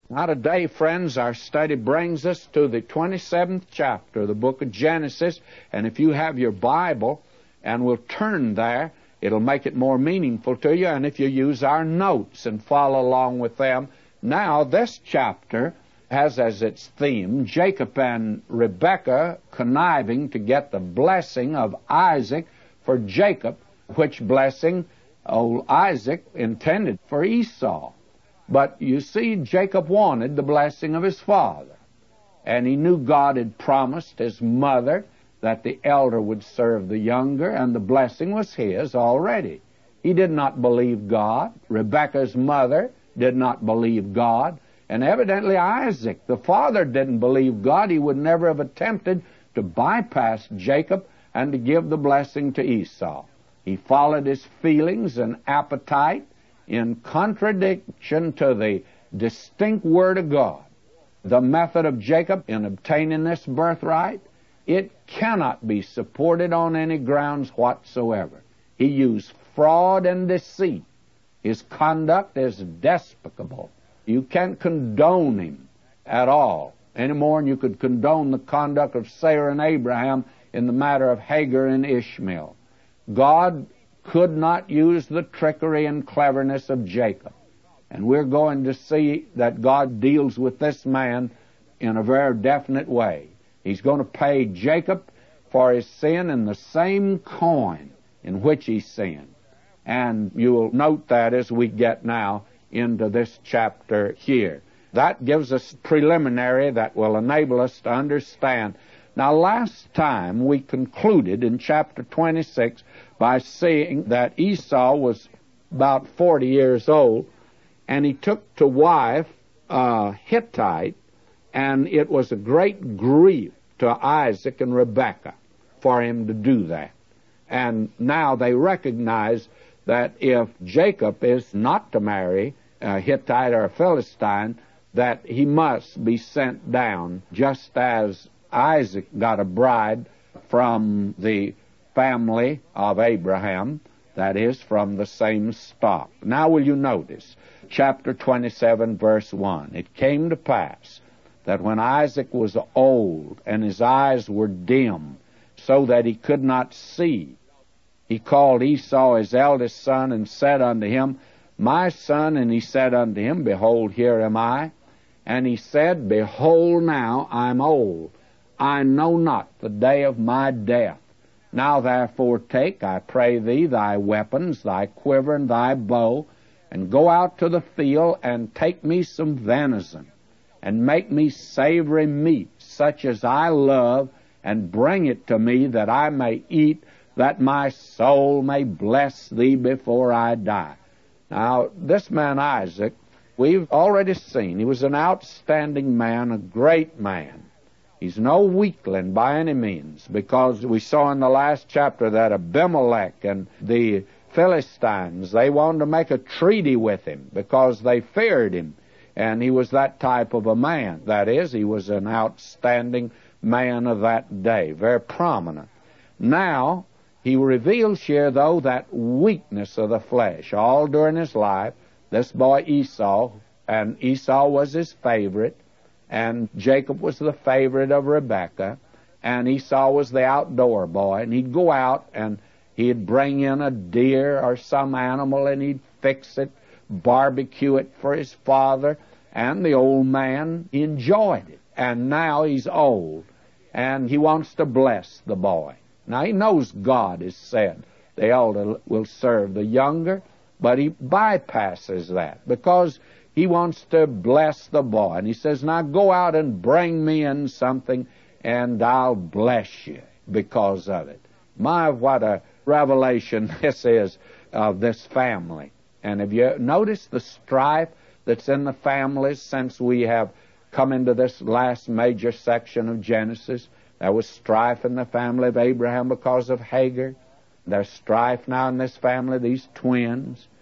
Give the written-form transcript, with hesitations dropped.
Now today, friends, our study brings us to the 27th chapter of the book of Genesis. And if you have your Bible and will turn there, it'll make it more meaningful to you. And if you use our notes and follow along with them. Now, this chapter has as its theme Jacob and Rebekah conniving to get the blessing of Isaac for Jacob, which blessing old Isaac intended for Esau. But you see, Jacob wanted the blessing of his father, and he knew God had promised his mother that the elder would serve the younger, and the blessing was his already. He did not believe God. Rebekah's mother did not believe God. And evidently Isaac, the father, didn't believe God. He would never have attempted to bypass Jacob and to give the blessing to Esau. He followed his feelings and appetite in contradiction to the distinct Word of God. The method of Jacob in obtaining this birthright, it cannot be supported on any grounds whatsoever. He used fraud and deceit. His conduct is despicable. You can't condone him at all, any more than you could condone the conduct of Sarah and Abraham in the matter of Hagar and Ishmael. God could not use the trickery and cleverness of Jacob. And we're going to see that God deals with this man in a very definite way. He's going to pay Jacob for his sin in the same coin in which he sinned. And you'll note that as we get now into this chapter here. That gives us preliminary that will enable us to understand. Now, last time we concluded in chapter 26 by seeing that Esau was about 40 years old, and he took to wife a Hittite, and it was a great grief to Isaac and Rebekah for him to do that. And now they recognize that if Jacob is not to marry a Hittite or a Philistine, that he must be sent down, just as Isaac got a bride from the family of Abraham, that is, from the same stock. Now will you notice, chapter 27, verse 1, it came to pass that when Isaac was old and his eyes were dim, so that he could not see, he called Esau his eldest son and said unto him, My son, and he said unto him, Behold, here am I. And he said, Behold, now I am old. I know not the day of my death. Now therefore take, I pray thee, thy weapons, thy quiver, and thy bow, and go out to the field, and take me some venison, and make me savory meat, such as I love, and bring it to me, that I may eat, that my soul may bless thee before I die. Now, this man Isaac, we've already seen, he was an outstanding man, a great man. He's no weakling by any means, because we saw in the last chapter that Abimelech and the Philistines, they wanted to make a treaty with him because they feared him. And he was that type of a man. That is, he was an outstanding man of that day, very prominent. Now, he reveals here, though, that weakness of the flesh. All during his life, this boy Esau, and Esau was his favorite, and Jacob was the favorite of Rebekah, and Esau was the outdoor boy, and he'd go out and he'd bring in a deer or some animal, and he'd fix it, barbecue it for his father, and the old man enjoyed it. And now he's old, and he wants to bless the boy. Now he knows God has said the elder will serve the younger, but he bypasses that because he wants to bless the boy. And he says, now go out and bring me in something, and I'll bless you because of it. My, what a revelation this is of this family. And have you noticed the strife that's in the families since we have come into this last major section of Genesis? There was strife in the family of Abraham because of Hagar. There's strife now in this family, these twins.